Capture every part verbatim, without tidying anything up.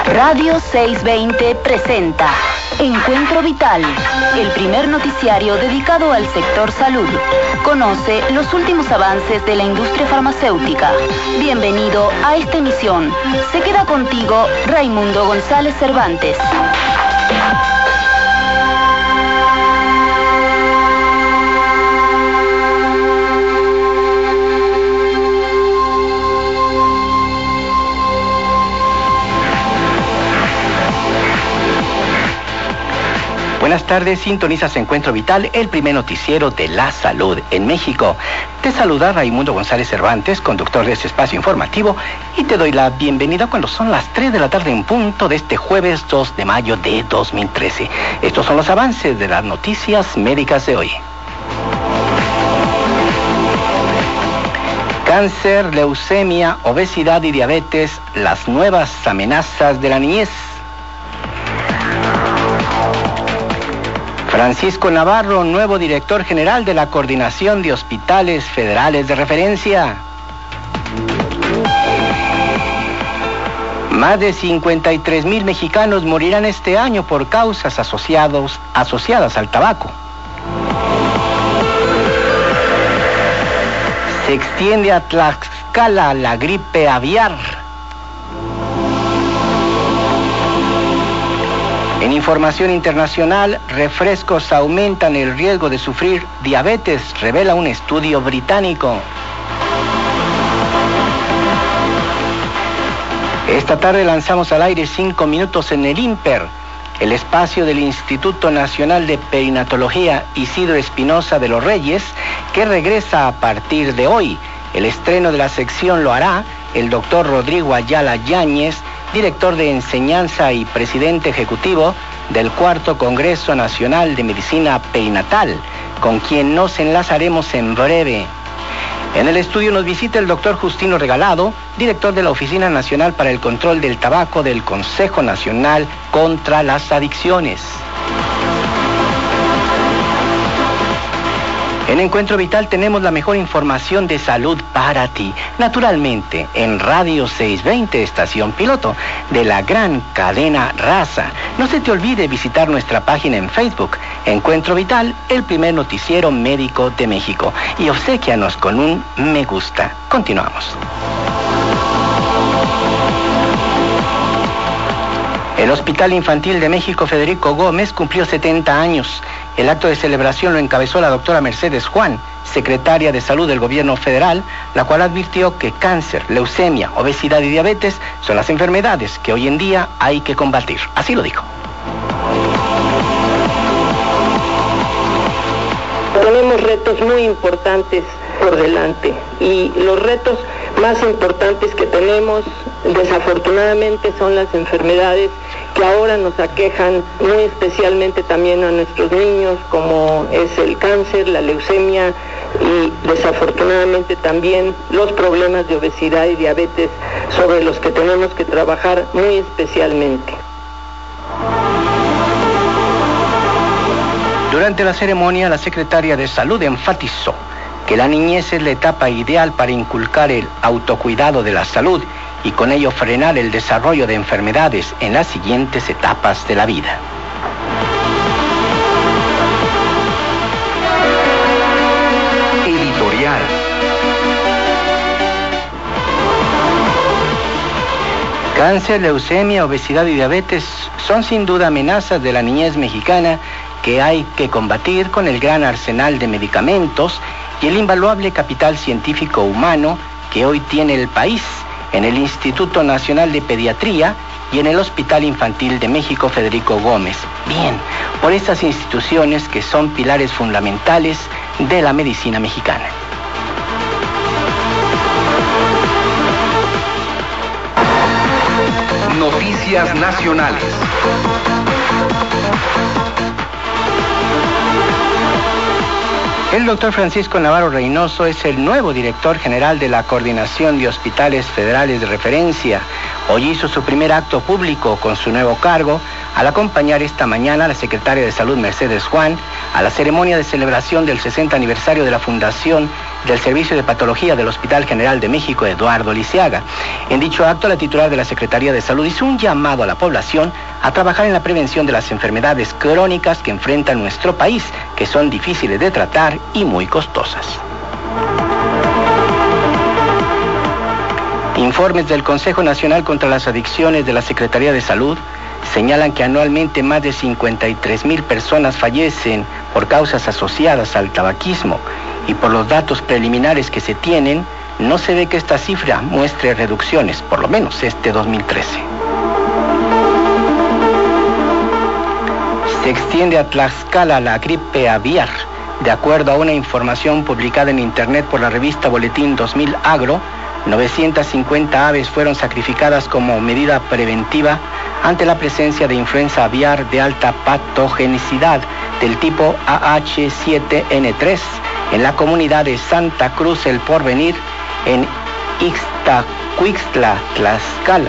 Radio seiscientos veinte presenta Encuentro Vital, el primer noticiario dedicado al sector salud. Conoce los últimos avances de la industria farmacéutica. Bienvenido a esta emisión. Se queda contigo Raimundo González Cervantes. Buenas tardes, sintonizas Encuentro Vital, el primer noticiero de la salud en México. Te saluda Raimundo González Cervantes, conductor de este espacio informativo, y te doy la bienvenida cuando son las tres de la tarde en punto de este jueves dos de mayo de dos mil trece. Estos son los avances de las noticias médicas de hoy. Cáncer, leucemia, obesidad y diabetes, las nuevas amenazas de la niñez. Francisco Navarro, nuevo director general de la Coordinación de Hospitales Federales de Referencia. Más de cincuenta y tres mil mexicanos morirán este año por causas asociados, asociadas al tabaco. Se extiende a Tlaxcala la gripe aviar. En información internacional, refrescos aumentan el riesgo de sufrir diabetes, revela un estudio británico. Esta tarde lanzamos al aire cinco minutos en el INPER, el espacio del Instituto Nacional de Perinatología Isidro Espinosa de los Reyes, que regresa a partir de hoy. El estreno de la sección lo hará el doctor Rodrigo Ayala Yáñez, director de enseñanza y presidente ejecutivo del cuarto Congreso Nacional de Medicina Perinatal, con quien nos enlazaremos en breve. En el estudio nos visita el doctor Justino Regalado, director de la Oficina Nacional para el Control del Tabaco del Consejo Nacional contra las Adicciones. En Encuentro Vital tenemos la mejor información de salud para ti, naturalmente en Radio seiscientos veinte, estación piloto de la gran cadena Raza. No se te olvide visitar nuestra página en Facebook, Encuentro Vital, el primer noticiero médico de México, y obséquianos con un me gusta. Continuamos. El Hospital Infantil de México Federico Gómez cumplió setenta años. El acto de celebración lo encabezó la doctora Mercedes Juan, secretaria de Salud del Gobierno Federal, la cual advirtió que cáncer, leucemia, obesidad y diabetes son las enfermedades que hoy en día hay que combatir. Así lo dijo. Tenemos retos muy importantes por delante y los retos más importantes que tenemos, desafortunadamente, son las enfermedades que ahora nos aquejan muy especialmente también a nuestros niños, como es el cáncer, la leucemia y desafortunadamente también los problemas de obesidad y diabetes, sobre los que tenemos que trabajar muy especialmente. Durante la ceremonia, la secretaria de Salud enfatizó que la niñez es la etapa ideal para inculcar el autocuidado de la salud y con ello frenar el desarrollo de enfermedades en las siguientes etapas de la vida. Editorial. Cáncer, leucemia, obesidad y diabetes son sin duda amenazas de la niñez mexicana que hay que combatir con el gran arsenal de medicamentos y el invaluable capital científico humano que hoy tiene el país en el Instituto Nacional de Pediatría y en el Hospital Infantil de México Federico Gómez. Bien, por estas instituciones que son pilares fundamentales de la medicina mexicana. Noticias nacionales. El doctor Francisco Navarro Reynoso es el nuevo director general de la Coordinación de Hospitales Federales de Referencia. Hoy hizo su primer acto público con su nuevo cargo, al acompañar esta mañana a la secretaria de Salud Mercedes Juan a la ceremonia de celebración del sesenta aniversario de la fundación del Servicio de Patología del Hospital General de México, Eduardo Lisiaga. En dicho acto, la titular de la Secretaría de Salud hizo un llamado a la población a trabajar en la prevención de las enfermedades crónicas que enfrenta nuestro país, que son difíciles de tratar y muy costosas. Informes del Consejo Nacional contra las Adicciones de la Secretaría de Salud señalan que anualmente más de cincuenta y tres mil personas fallecen por causas asociadas al tabaquismo, y por los datos preliminares que se tienen, no se ve que esta cifra muestre reducciones, por lo menos este dos mil trece. Se extiende a Tlaxcala la gripe aviar. De acuerdo a una información publicada en internet por la revista Boletín dos mil Agro, novecientas cincuenta aves fueron sacrificadas como medida preventiva ante la presencia de influenza aviar de alta patogenicidad del tipo A H siete N tres en la comunidad de Santa Cruz El Porvenir, en Ixtacuixtla, Tlaxcala.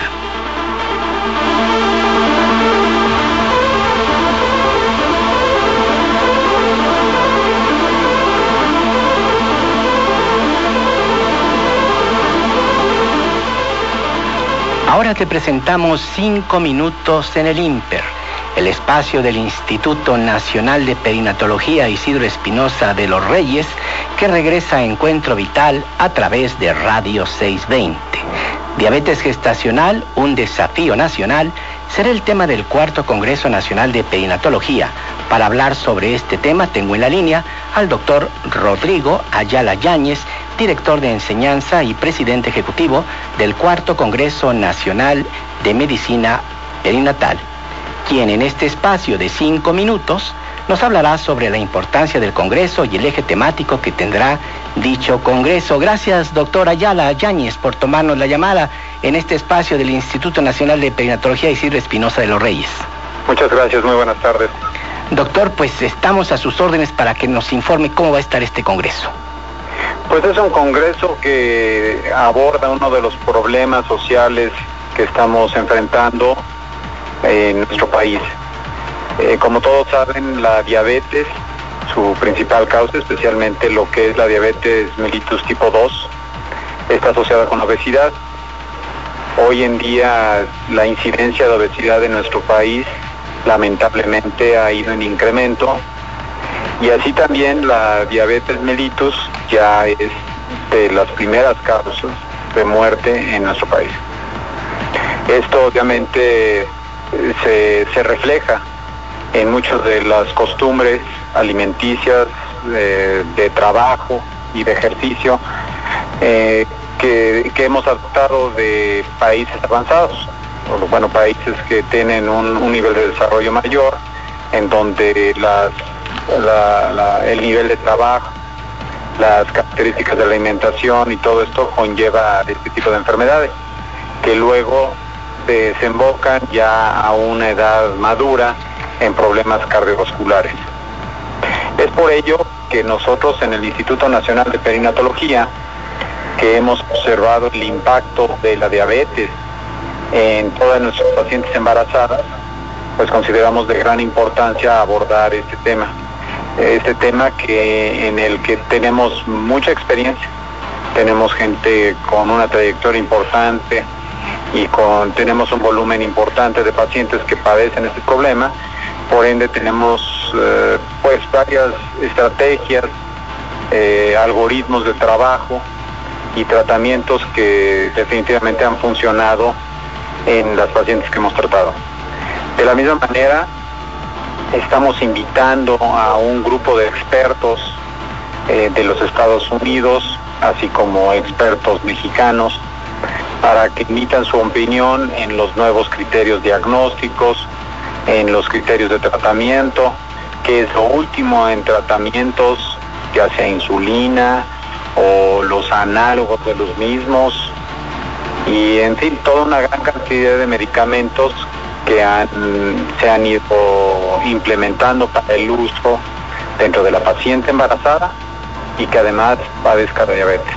Ahora te presentamos Cinco Minutos en el INPER, el espacio del Instituto Nacional de Perinatología Isidro Espinosa de los Reyes, que regresa a Encuentro Vital a través de Radio seiscientos veinte. Diabetes gestacional, un desafío nacional, será el tema del cuarto Congreso Nacional de Perinatología. Para hablar sobre este tema tengo en la línea al doctor Rodrigo Ayala Yáñez, director de enseñanza y presidente ejecutivo del cuarto Congreso Nacional de Medicina Perinatal, quien en este espacio de cinco minutos nos hablará sobre la importancia del Congreso y el eje temático que tendrá dicho Congreso. Gracias, doctor Ayala Yáñez, por tomarnos la llamada en este espacio del Instituto Nacional de Perinatología Isidro Espinosa de los Reyes. Muchas gracias, muy buenas tardes. Doctor, pues estamos a sus órdenes para que nos informe cómo va a estar este Congreso. Pues es un congreso que aborda uno de los problemas sociales que estamos enfrentando en nuestro país. Eh, como todos saben, la diabetes, su principal causa, especialmente lo que es la diabetes mellitus tipo dos, está asociada con la obesidad. Hoy en día la incidencia de obesidad en nuestro país lamentablemente ha ido en incremento, y así también la diabetes mellitus ya es de las primeras causas de muerte en nuestro país. Esto obviamente se, se refleja en muchas de las costumbres alimenticias, de, de trabajo y de ejercicio eh, que, que hemos adoptado de países avanzados, o, bueno, países que tienen un, un nivel de desarrollo mayor, en donde las, la, la, el nivel de trabajo, las características de la alimentación y todo esto conlleva este tipo de enfermedades, que luego desembocan ya a una edad madura en problemas cardiovasculares. Es por ello que nosotros en el Instituto Nacional de Perinatología, que hemos observado el impacto de la diabetes en todas nuestras pacientes embarazadas, pues consideramos de gran importancia abordar este tema. Este tema que en el que tenemos mucha experiencia, tenemos gente con una trayectoria importante y con tenemos un volumen importante de pacientes que padecen este problema. Por ende tenemos eh, pues varias estrategias, eh, algoritmos de trabajo y tratamientos que definitivamente han funcionado en las pacientes que hemos tratado. De la misma manera, estamos invitando a un grupo de expertos eh, de los Estados Unidos, así como expertos mexicanos, para que emitan su opinión en los nuevos criterios diagnósticos, en los criterios de tratamiento, que es lo último en tratamientos, ya sea insulina o los análogos de los mismos, y en fin, toda una gran cantidad de medicamentos que han, se han ido implementando para el uso dentro de la paciente embarazada y que además padezca de diabetes.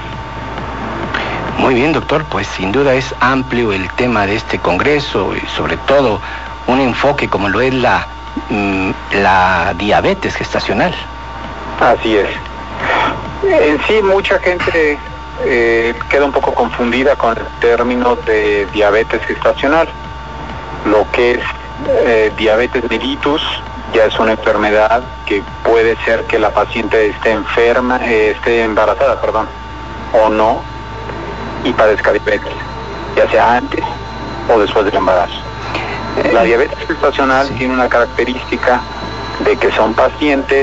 Muy bien, doctor, pues sin duda es amplio el tema de este congreso y sobre todo un enfoque como lo es la, la diabetes gestacional. Así es. En sí, mucha gente eh, queda un poco confundida con el término de diabetes gestacional. Lo que es eh, diabetes mellitus ya es una enfermedad que puede ser que la paciente esté enferma, eh, esté embarazada, perdón, o no, y padezca diabetes, ya sea antes o después del embarazo. La diabetes gestacional sí tiene una característica de que son pacientes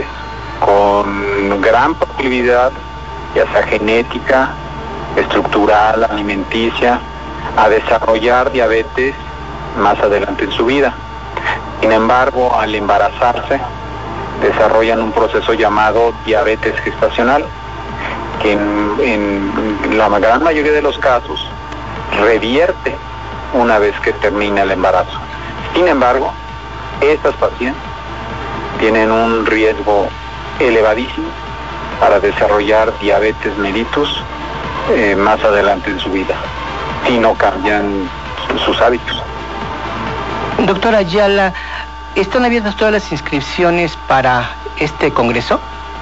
con gran probabilidad, ya sea genética, estructural, alimenticia, a desarrollar diabetes más adelante en su vida. Sin embargo, al embarazarse, desarrollan un proceso llamado diabetes gestacional, que en, en la gran mayoría de los casos revierte una vez que termina el embarazo. Sin embargo, estas pacientes tienen un riesgo elevadísimo para desarrollar diabetes mellitus eh, más adelante en su vida, si no cambian sus hábitos. Doctora Ayala, ¿están abiertas todas las inscripciones para este congreso?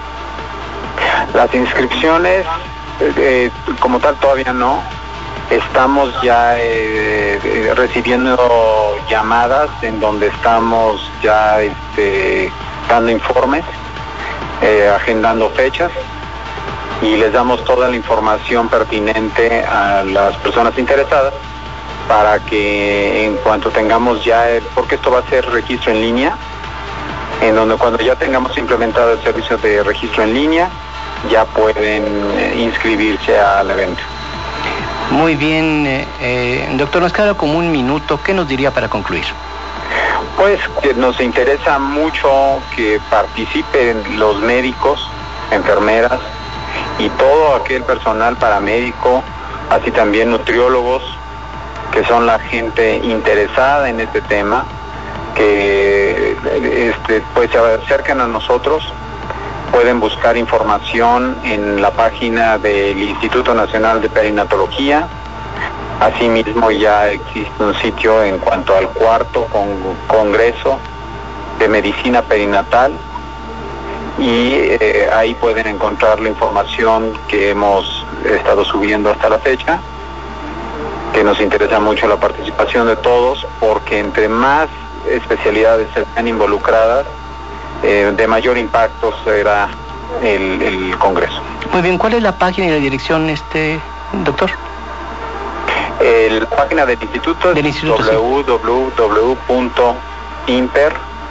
Las inscripciones, eh, como tal, todavía no. Estamos ya eh, recibiendo llamadas en donde estamos ya este, dando informes, eh, agendando fechas, y les damos toda la información pertinente a las personas interesadas para que en cuanto tengamos ya, el, porque esto va a ser registro en línea, en donde cuando ya tengamos implementado el servicio de registro en línea, ya pueden eh, inscribirse al evento. Muy bien, eh, eh, doctor, nos queda como un minuto. ¿Qué nos diría para concluir? Pues que nos interesa mucho que participen los médicos, enfermeras y todo aquel personal paramédico, así también nutriólogos, que son la gente interesada en este tema, que este, pues se acerquen a nosotros. Pueden buscar información en la página del Instituto Nacional de Perinatología. Asimismo, ya existe un sitio en cuanto al cuarto con, Congreso de Medicina Perinatal, y eh, ahí pueden encontrar la información que hemos estado subiendo hasta la fecha, que nos interesa mucho la participación de todos, porque entre más especialidades estén involucradas, Eh, de mayor impacto será el, el Congreso. Muy bien, ¿cuál es la página y la dirección, este doctor? El, la página del instituto es w w w punto imper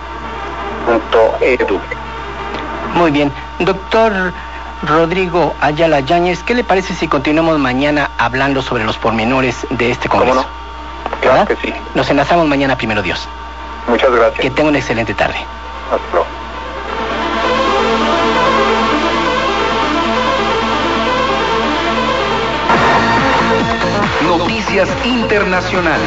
punto e d u. Muy bien. Doctor Rodrigo Ayala Yáñez, ¿qué le parece si continuamos mañana hablando sobre los pormenores de este Congreso? ¿Cómo no? Claro que sí. Nos enlazamos mañana, primero Dios. Muchas gracias. Que tenga una excelente tarde. Hasta luego. Noticias internacionales.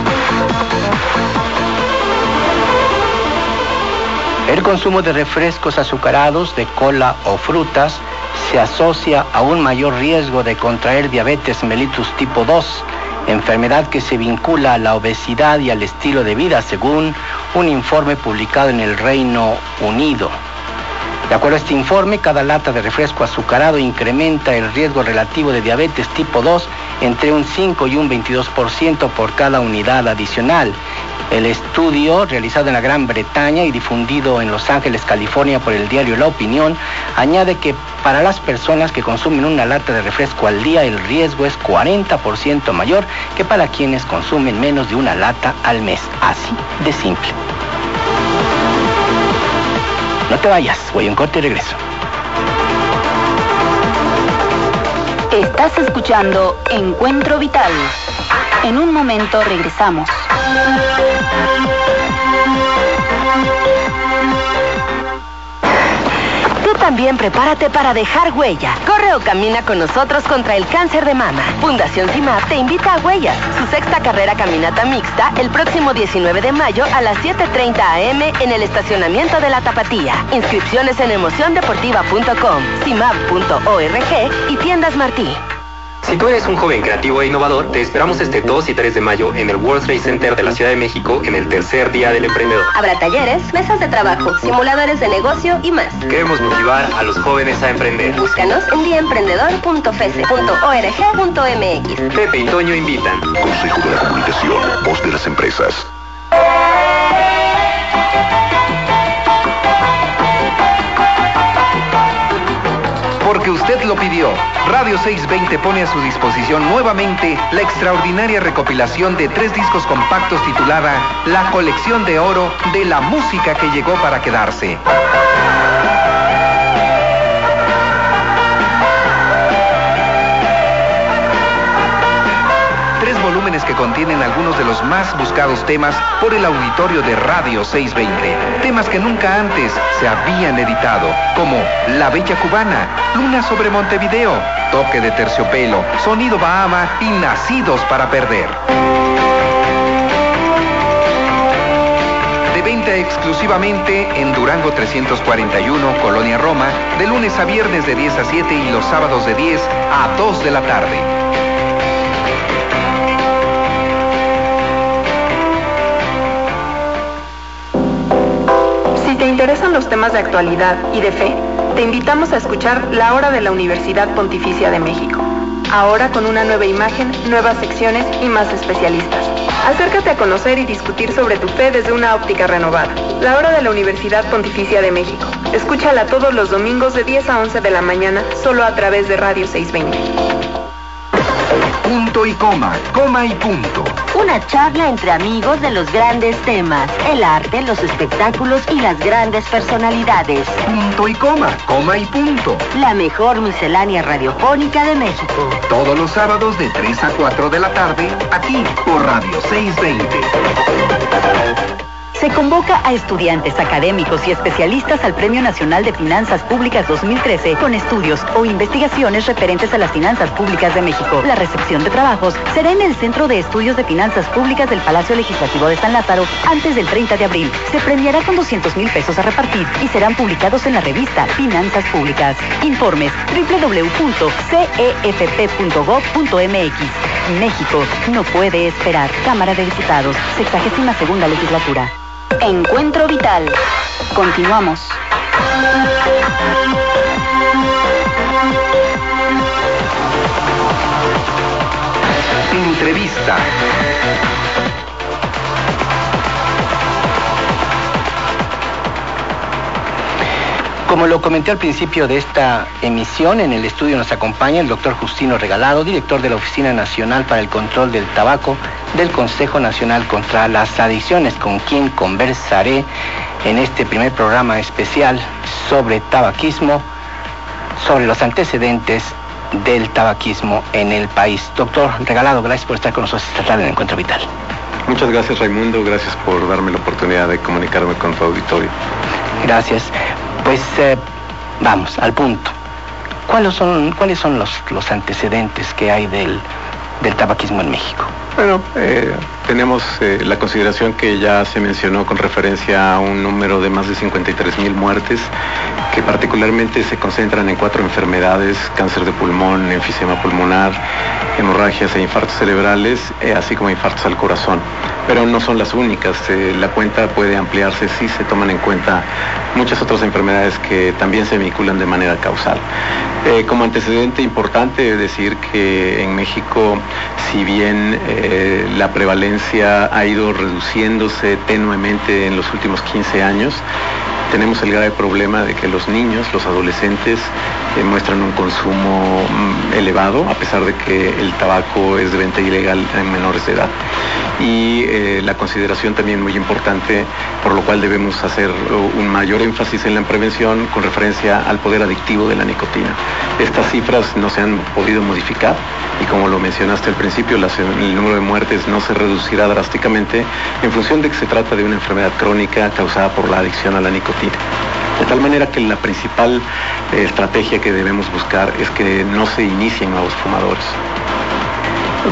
El consumo de refrescos azucarados, de cola o frutas se asocia a un mayor riesgo de contraer diabetes mellitus tipo dos, enfermedad que se vincula a la obesidad y al estilo de vida, según un informe publicado en el Reino Unido. De acuerdo a este informe, cada lata de refresco azucarado incrementa el riesgo relativo de diabetes tipo dos entre un cinco y un veintidós por ciento por cada unidad adicional. El estudio, realizado en la Gran Bretaña y difundido en Los Ángeles, California, por el diario La Opinión, añade que para las personas que consumen una lata de refresco al día, el riesgo es cuarenta por ciento mayor que para quienes consumen menos de una lata al mes. Así de simple. No te vayas, voy a un corte y regreso. Estás escuchando Encuentro Vital. En un momento regresamos. Tú también prepárate para dejar huella. Corre o camina con nosotros contra el cáncer de mama. Fundación CIMAP te invita a Huellas, su sexta carrera caminata mixta, el próximo diecinueve de mayo a las siete treinta a eme en el estacionamiento de La Tapatía. Inscripciones en emoción deportiva punto com, cimap punto org y Tiendas Martí. Si tú eres un joven creativo e innovador, te esperamos este dos y tres de mayo en el World Trade Center de la Ciudad de México en el tercer Día del Emprendedor. Habrá talleres, mesas de trabajo, simuladores de negocio y más. Queremos motivar a los jóvenes a emprender. Búscanos en día emprendedor punto fese punto org punto mx. Pepe y Toño invitan. Consejo de la Comunicación, voz de las empresas. Porque usted lo pidió, Radio seiscientos veinte pone a su disposición nuevamente la extraordinaria recopilación de tres discos compactos titulada La Colección de Oro de la Música que Llegó para Quedarse. Tres volúmenes que contienen algunos de los más buscados temas por el auditorio de Radio seiscientos veinte. Temas que nunca antes se habían editado, como La Bella Cubana, Luna sobre Montevideo, Toque de Terciopelo, Sonido Bahama y Nacidos para Perder. De venta exclusivamente en Durango trescientos cuarenta y uno, Colonia Roma, de lunes a viernes de diez a siete y los sábados de diez a dos de la tarde. Si te interesan los temas de actualidad y de fe, te invitamos a escuchar La Hora de la Universidad Pontificia de México. Ahora con una nueva imagen, nuevas secciones y más especialistas. Acércate a conocer y discutir sobre tu fe desde una óptica renovada. La Hora de la Universidad Pontificia de México. Escúchala todos los domingos de diez a once de la mañana, solo a través de Radio seiscientos veinte. Punto y coma, coma y punto. Una charla entre amigos de los grandes temas, el arte, los espectáculos y las grandes personalidades. Punto y coma, coma y punto. La mejor miscelánea radiofónica de México. Todos los sábados de tres a cuatro de la tarde, aquí por Radio seiscientos veinte. Se convoca a estudiantes, académicos y especialistas al Premio Nacional de Finanzas Públicas dos mil trece con estudios o investigaciones referentes a las finanzas públicas de México. La recepción de trabajos será en el Centro de Estudios de Finanzas Públicas del Palacio Legislativo de San Lázaro antes del treinta de abril. Se premiará con doscientos mil pesos a repartir y serán publicados en la revista Finanzas Públicas. Informes doble u doble u doble u punto c e f p punto gov punto m x. México no puede esperar. Cámara de Diputados, sexagésima segunda legislatura. Encuentro Vital. Continuamos. Entrevista. Como lo comenté al principio de esta emisión, en el estudio nos acompaña el doctor Justino Regalado, director de la Oficina Nacional para el Control del Tabaco del Consejo Nacional contra las Adicciones, con quien conversaré en este primer programa especial sobre tabaquismo, sobre los antecedentes del tabaquismo en el país. Doctor Regalado, gracias por estar con nosotros esta tarde en Encuentro Vital. Muchas gracias, Raimundo, gracias por darme la oportunidad de comunicarme con tu auditorio. Gracias. Pues eh, vamos al punto. ¿Cuáles son, cuáles son los, los antecedentes que hay del, del tabaquismo en México? Bueno, eh, tenemos eh, la consideración que ya se mencionó con referencia a un número de más de cincuenta y tres mil muertes, que particularmente se concentran en cuatro enfermedades: cáncer de pulmón, enfisema pulmonar, hemorragias e infartos cerebrales, eh, así como infartos al corazón. Pero no son las únicas, eh, la cuenta puede ampliarse si se toman en cuenta muchas otras enfermedades que también se vinculan de manera causal. Eh, como antecedente importante decir que en México, si bien eh, la prevalencia ha ido reduciéndose tenuemente en los últimos quince años, tenemos el grave problema de que los niños, los adolescentes, eh, muestran un consumo mm, elevado, a pesar de que el tabaco es de venta ilegal en menores de edad. Y eh, la consideración también muy importante, por lo cual debemos hacer un mayor énfasis en la prevención con referencia al poder adictivo de la nicotina. Estas cifras no se han podido modificar y, como lo mencionaste al principio, las, el número de muertes no se reducirá drásticamente en función de que se trata de una enfermedad crónica causada por la adicción a la nicotina. De tal manera que la principal eh, estrategia que debemos buscar es que no se inicien nuevos fumadores.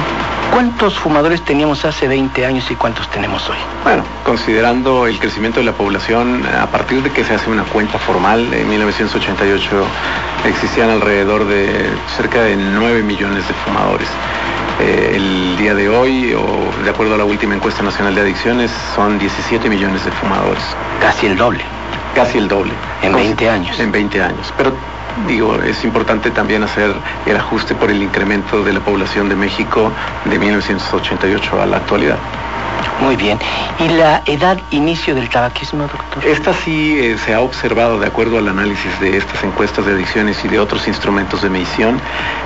¿Cuántos fumadores teníamos hace veinte años y cuántos tenemos hoy? Bueno, considerando el crecimiento de la población, a partir de que se hace una cuenta formal, en mil novecientos ochenta y ocho existían alrededor de cerca de nueve millones de fumadores. Eh, el día de hoy, o de acuerdo a la última encuesta nacional de adicciones, son diecisiete millones de fumadores. Casi el doble. Casi el doble. En veinte años. En veinte años. Pero digo, es importante también hacer el ajuste por el incremento de la población de México de mil novecientos ochenta y ocho a la actualidad. Muy bien. ¿Y la edad inicio del tabaquismo, doctor? Esta sí eh, se ha observado, de acuerdo al análisis de estas encuestas de adicciones y de otros instrumentos de medición,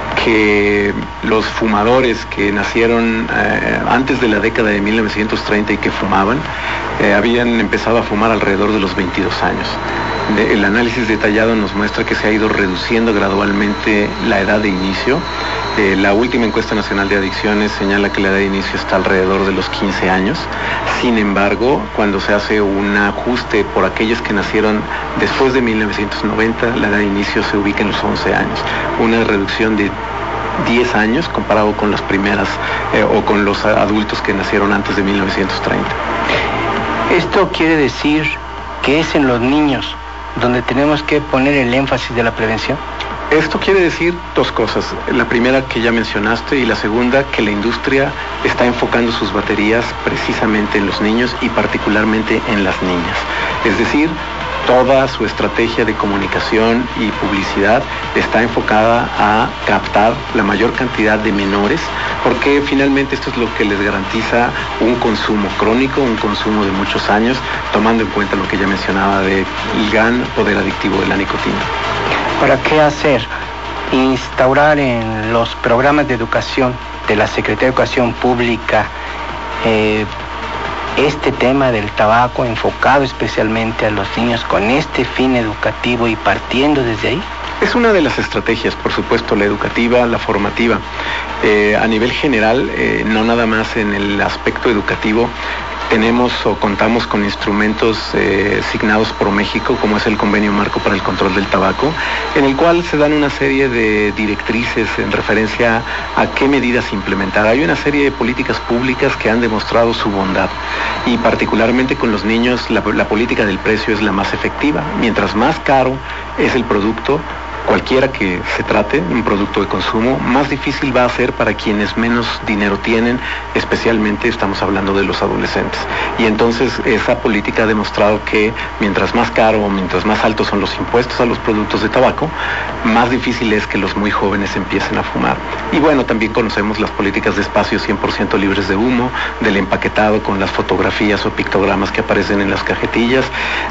que los fumadores que nacieron eh, antes de la década de mil novecientos treinta y que fumaban, eh, habían empezado a fumar alrededor de los veintidós años. De, el análisis detallado nos muestra que se ha ido reduciendo gradualmente la edad de inicio. Eh, la última encuesta nacional de adicciones señala que la edad de inicio está alrededor de los quince años. Sin embargo, cuando se hace un ajuste por aquellos que nacieron después de mil novecientos noventa, la edad de inicio se ubica en los once años. Una reducción de diez años comparado con las primeras eh, o con los adultos que nacieron antes de mil novecientos treinta. Esto quiere decir que es en los niños donde tenemos que poner el énfasis de la prevención. Esto quiere decir dos cosas. La primera que ya mencionaste y la segunda que la industria está enfocando sus baterías precisamente en los niños y particularmente en las niñas. Es decir, toda su estrategia de comunicación y publicidad está enfocada a captar la mayor cantidad de menores, porque finalmente esto es lo que les garantiza un consumo crónico, un consumo de muchos años, tomando en cuenta lo que ya mencionaba del gran poder adictivo de la nicotina. ¿Para qué hacer? Instaurar en los programas de educación de la Secretaría de Educación Pública eh, este tema del tabaco enfocado especialmente a los niños con este fin educativo y partiendo desde ahí. Es una de las estrategias, por supuesto, la educativa, la formativa. Eh, a nivel general, eh, no nada más en el aspecto educativo, tenemos o contamos con instrumentos eh, asignados por México, como es el Convenio Marco para el Control del Tabaco, en el cual se dan una serie de directrices en referencia a qué medidas implementar. Hay una serie de políticas públicas que han demostrado su bondad y particularmente con los niños la, la política del precio es la más efectiva. Mientras más caro es el producto, cualquiera que se trate, un producto de consumo, más difícil va a ser para quienes menos dinero tienen, especialmente estamos hablando de los adolescentes. Y entonces esa política ha demostrado que mientras más caro o mientras más altos son los impuestos a los productos de tabaco, más difícil es que los muy jóvenes empiecen a fumar. Y bueno, también conocemos las políticas de espacios cien por ciento libres de humo, del empaquetado con las fotografías o pictogramas que aparecen en las cajetillas,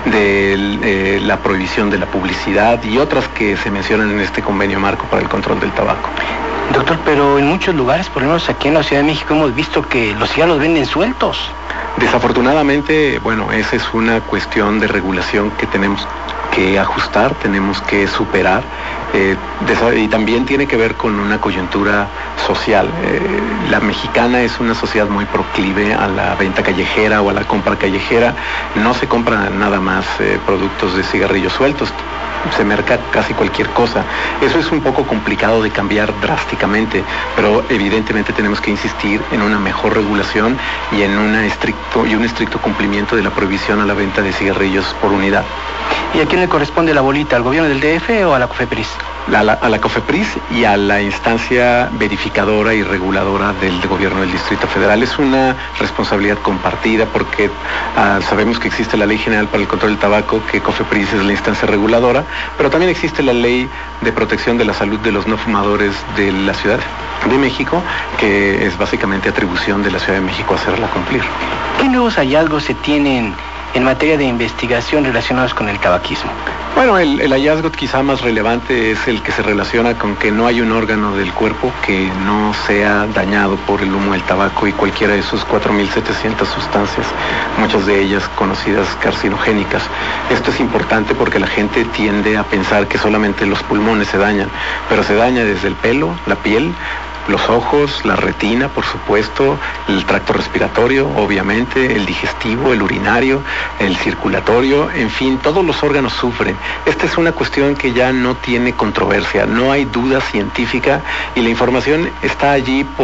de eh, la prohibición de la publicidad y otras que se mencionan en este convenio marco para el control del tabaco. Doctor, pero en muchos lugares, por lo menos aquí en la Ciudad de México, hemos visto que los cigarros venden sueltos. Desafortunadamente, bueno, esa es una cuestión de regulación que tenemos que ajustar, tenemos que superar, eh, y también tiene que ver con una coyuntura social. Eh, la mexicana es una sociedad muy proclive a la venta callejera o a la compra callejera. No se compran nada más eh, productos de cigarrillos sueltos, se merca casi cualquier cosa. Eso es un poco complicado de cambiar drásticamente, pero evidentemente tenemos que insistir en una mejor regulación y en una estricto, y un estricto cumplimiento de la prohibición a la venta de cigarrillos por unidad. ¿Y a quién le corresponde la bolita? ¿Al gobierno del D F o a la COFEPRIS? A la, a la COFEPRIS y a la instancia verificadora y reguladora del, del gobierno del Distrito Federal. Es una responsabilidad compartida porque uh, sabemos que existe la Ley General para el Control del Tabaco, que COFEPRIS es la instancia reguladora, pero también existe la Ley de Protección de la Salud de los No Fumadores de la Ciudad de México, que es básicamente atribución de la Ciudad de México hacerla cumplir. ¿Qué nuevos hallazgos se tienen en materia de investigación relacionados con el tabaquismo? Bueno, el, el hallazgo quizá más relevante es el que se relaciona con que no hay un órgano del cuerpo que no sea dañado por el humo del tabaco y cualquiera de sus cuatro mil setecientas sustancias, muchas de ellas conocidas carcinogénicas. Esto es importante porque la gente tiende a pensar que solamente los pulmones se dañan, pero se daña desde el pelo, la piel, los ojos, la retina, por supuesto, el tracto respiratorio, obviamente, el digestivo, el urinario, el circulatorio, en fin, todos los órganos sufren. Esta es una cuestión que ya no tiene controversia, no hay duda científica y la información está allí por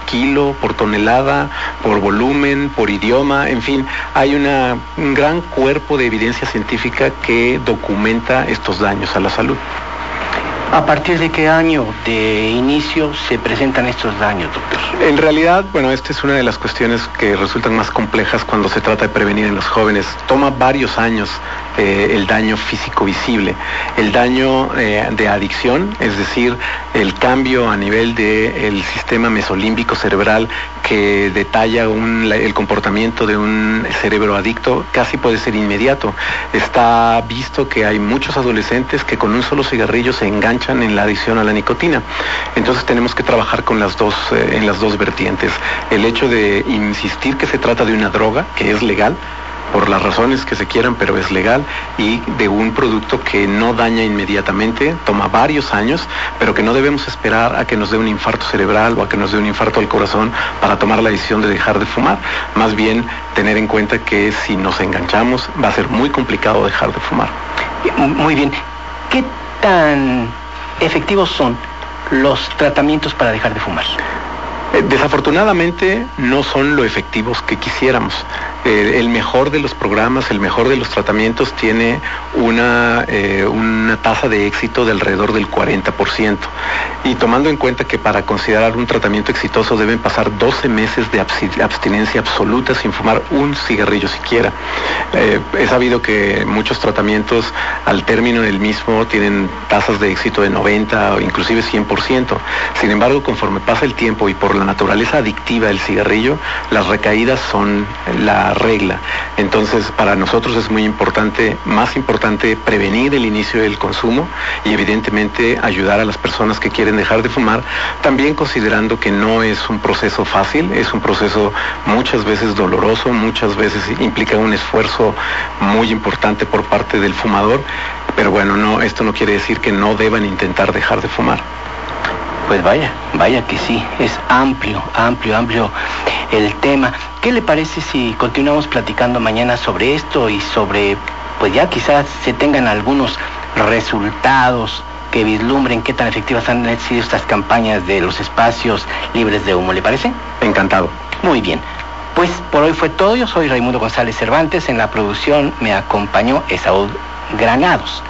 kilo, por tonelada, por volumen, por idioma, en fin, hay una, un gran cuerpo de evidencia científica que documenta estos daños a la salud. ¿A partir de qué año de inicio se presentan estos daños, doctor? En realidad, bueno, esta es una de las cuestiones que resultan más complejas cuando se trata de prevenir en los jóvenes. Toma varios años eh, el daño físico visible. El daño eh, de adicción, es decir, el cambio a nivel del sistema mesolímbico cerebral que detalla un, la, el comportamiento de un cerebro adicto, casi puede ser inmediato. Está visto que hay muchos adolescentes que con un solo cigarrillo se enganchan en la adicción a la nicotina. Entonces tenemos que trabajar con las dos, eh, en las dos vertientes. El hecho de insistir que se trata de una droga, que es legal, por las razones que se quieran, pero es legal, y de un producto que no daña inmediatamente, toma varios años, pero que no debemos esperar a que nos dé un infarto cerebral o a que nos dé un infarto al corazón para tomar la decisión de dejar de fumar. Más bien, tener en cuenta que si nos enganchamos, va a ser muy complicado dejar de fumar. Muy bien. ¿Qué tan efectivos son los tratamientos para dejar de fumar? Eh, desafortunadamente no son lo efectivos que quisiéramos. Eh, el mejor de los programas, el mejor de los tratamientos tiene una, eh, una tasa de éxito de alrededor del cuarenta por ciento. Y tomando en cuenta que para considerar un tratamiento exitoso deben pasar doce meses de abstinencia absoluta sin fumar un cigarrillo siquiera. Eh, he sabido que muchos tratamientos al término del mismo tienen tasas de éxito de noventa o inclusive cien por ciento. Sin embargo, conforme pasa el tiempo y por la naturaleza adictiva del cigarrillo, las recaídas son la regla. Entonces, para nosotros es muy importante, más importante, prevenir el inicio del consumo y evidentemente ayudar a las personas que quieren dejar de fumar, también considerando que no es un proceso fácil, es un proceso muchas veces doloroso, muchas veces implica un esfuerzo muy importante por parte del fumador, pero bueno, no, esto no quiere decir que no deban intentar dejar de fumar. Pues vaya, vaya que sí, es amplio, amplio, amplio el tema. ¿Qué le parece si continuamos platicando mañana sobre esto y sobre, pues ya quizás se tengan algunos resultados que vislumbren qué tan efectivas han sido estas campañas de los espacios libres de humo? ¿Le parece? Encantado. Muy bien. Pues por hoy fue todo. Yo soy Raimundo González Cervantes. En la producción me acompañó Esaú Granados.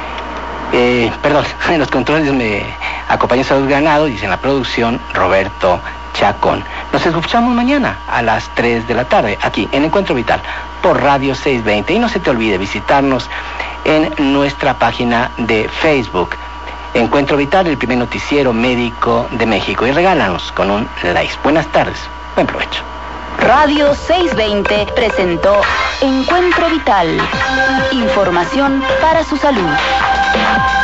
Eh, perdón, en los controles me acompañó Saúl Granado y en la producción Roberto Chacón. Nos escuchamos mañana a las tres de la tarde aquí en Encuentro Vital por Radio seiscientos veinte. Y no se te olvide visitarnos en nuestra página de Facebook, Encuentro Vital, el primer noticiero médico de México. Y regálanos con un like. Buenas tardes, buen provecho. Radio seiscientos veinte presentó Encuentro Vital. Información para su salud.